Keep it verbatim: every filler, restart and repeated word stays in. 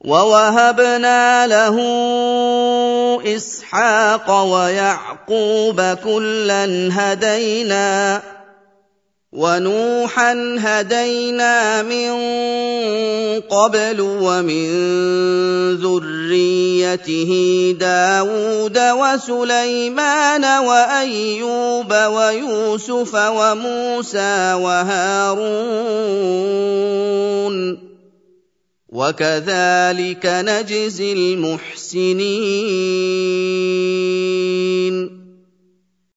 وَوَهَبْنَا لَهُ إِسْحَاقَ وَيَعْقُوبَ ۖ كُلًّا هَدَيْنَا ۖ وَنُوحًا هَدَيْنَا مِن قَبْلُ ۖ وَمِن ذُرِّيَّتِهِ دَاوُودَ وَسُلَيْمَانَ وَأَيُّوبَ وَيُوسُفَ وَمُوسَىٰ وَهَارُونَ ۚ وَكَذَٰلِكَ نَجْزِي الْمُحْسِنِينَ